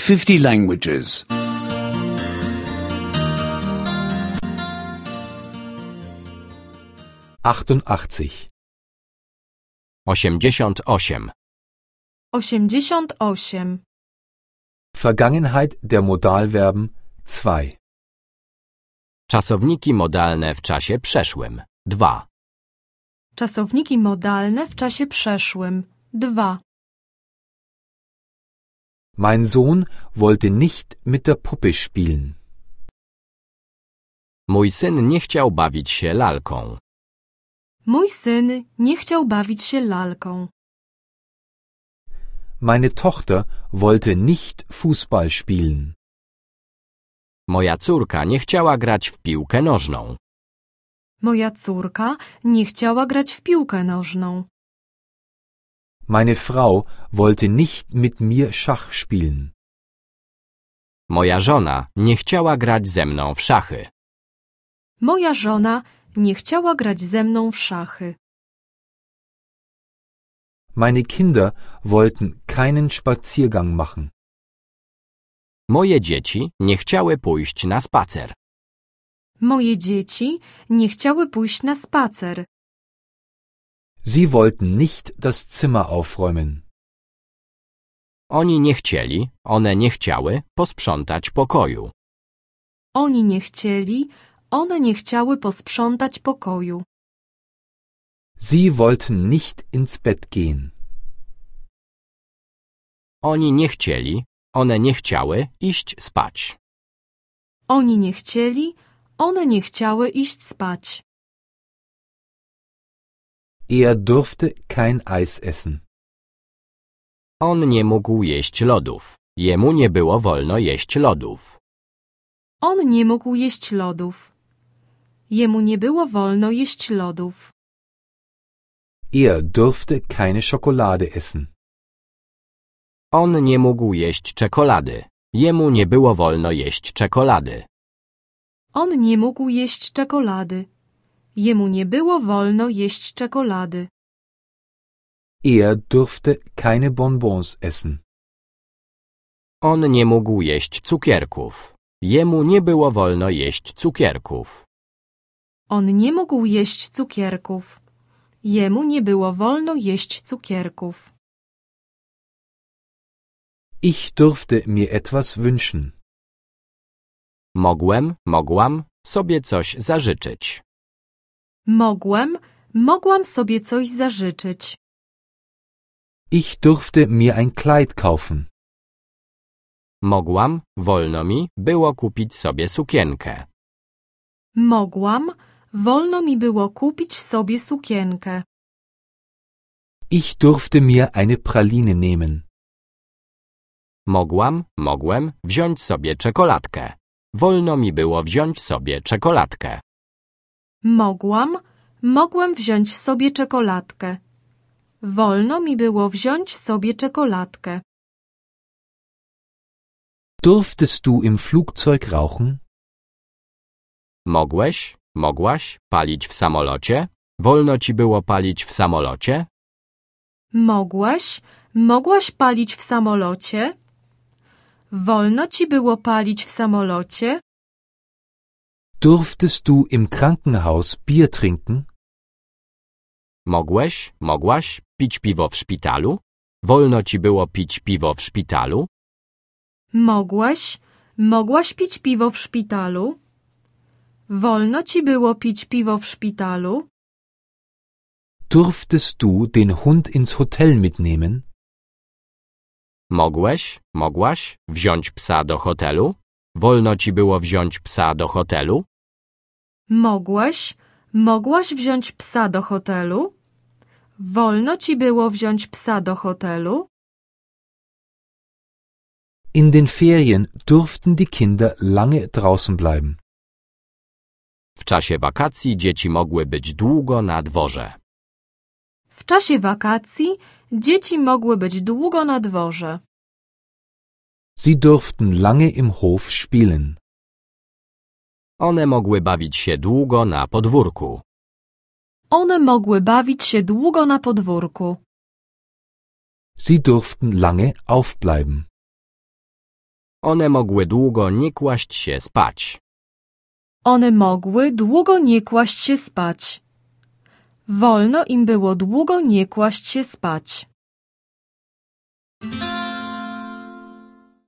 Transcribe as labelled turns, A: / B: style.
A: 50 languages.
B: 88.
C: 88.
D: 88.
B: Vergangenheit der Modalverben 2.
C: Czasowniki modalne w czasie przeszłym 2.
D: Czasowniki modalne w czasie przeszłym 2.
B: Mein Sohn wollte nicht mit der Puppe spielen.
C: Mój syn nie chciał bawić się lalką.
D: Mój syn nie chciał bawić się lalką.
B: Meine Tochter wollte nicht Fußball spielen.
C: Moja córka nie chciała grać w piłkę nożną.
D: Moja córka nie chciała grać w piłkę nożną.
B: Meine Frau wollte nicht mit mir Schach spielen.
C: Moja żona nie chciała grać ze mną w szachy.
D: Moja żona nie chciała grać ze mną w szachy.
B: Meine Kinder wollten keinen Spaziergang machen.
C: Moje dzieci nie chciały pójść na spacer.
D: Moje dzieci nie chciały pójść na spacer.
B: Sie wollten nicht das Zimmer aufräumen.
C: Oni nie chcieli, one nie chciały posprzątać pokoju.
D: Oni nie chcieli, one nie chciały posprzątać pokoju.
B: Sie wollten nicht ins Bett gehen.
C: Oni nie chcieli, one nie chciały iść spać.
D: Oni nie chcieli, one nie chciały iść spać.
B: Er durfte kein Eis essen.
C: On nie mógł jeść lodów. Jemu nie było wolno jeść lodów.
D: On nie mógł jeść lodów. Jemu nie było wolno jeść lodów.
B: Er durfte keine Schokolade essen.
C: On nie mógł jeść czekolady. Jemu nie było wolno jeść czekolady.
D: On nie mógł jeść czekolady. Jemu nie było wolno jeść czekolady.
B: Er durfte keine Bonbons essen.
C: On nie mógł jeść cukierków. Jemu nie było wolno jeść cukierków.
D: On nie mógł jeść cukierków. Jemu nie było wolno jeść cukierków.
B: Ich durfte mir etwas wünschen.
C: Mogłam sobie coś zażyczyć.
D: Mogłam sobie coś zażyczyć.
B: Ich durfte mir ein Kleid kaufen.
C: Wolno mi było kupić sobie sukienkę.
D: Wolno mi było kupić sobie sukienkę.
B: Ich durfte mir eine Praline nehmen.
C: Mogłem wziąć sobie czekoladkę. Wolno mi było wziąć sobie czekoladkę.
D: Mogłem wziąć sobie czekoladkę. Wolno mi było wziąć sobie czekoladkę.
B: Durftest du im Flugzeug rauchen?
C: Mogłaś palić w samolocie? Wolno ci było palić w samolocie?
D: Mogłaś palić w samolocie? Wolno ci było palić w samolocie?
B: Durftest du im Krankenhaus Bier trinken?
C: Mogłaś pić piwo w szpitalu? Wolno ci było pić piwo w szpitalu?
D: Mogłaś pić piwo w szpitalu? Wolno ci było pić piwo w szpitalu?
B: Durftest du den Hund ins Hotel mitnehmen?
C: Mogłaś wziąć psa do hotelu? Wolno ci było wziąć psa do hotelu?
D: Mogłaś wziąć psa do hotelu? Wolno ci było wziąć psa do hotelu?
B: In den Ferien durften die Kinder lange draußen bleiben.
C: W czasie wakacji dzieci mogły być długo na dworze.
D: W czasie wakacji dzieci mogły być długo na dworze.
B: Sie durften lange im Hof spielen.
C: One mogły bawić się długo na podwórku.
D: One mogły bawić się długo na podwórku.
B: Sie durften lange aufbleiben.
C: One mogły długo nie kłaść się spać.
D: One mogły długo nie kłaść się spać. Wolno im było długo nie kłaść się spać.